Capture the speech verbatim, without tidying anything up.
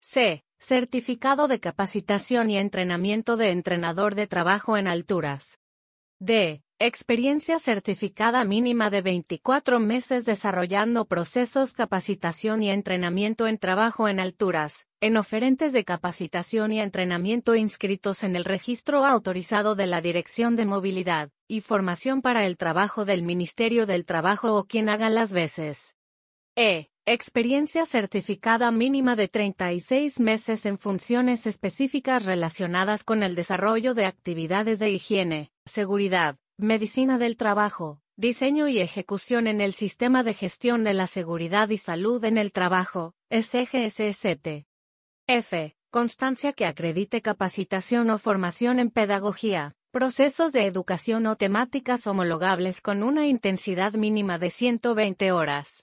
C. Certificado de capacitación y entrenamiento de entrenador de trabajo en alturas. D. Experiencia certificada mínima de veinticuatro meses desarrollando procesos, capacitación y entrenamiento en trabajo en alturas, en oferentes de capacitación y entrenamiento inscritos en el registro autorizado de la Dirección de Movilidad y Formación para el Trabajo del Ministerio del Trabajo o quien haga las veces. E. Experiencia certificada mínima de treinta y seis meses en funciones específicas relacionadas con el desarrollo de actividades de higiene, seguridad, medicina del trabajo, diseño y ejecución en el Sistema de Gestión de la Seguridad y Salud en el Trabajo, S G S S T. F. Constancia que acredite capacitación o formación en pedagogía, procesos de educación o temáticas homologables con una intensidad mínima de ciento veinte horas.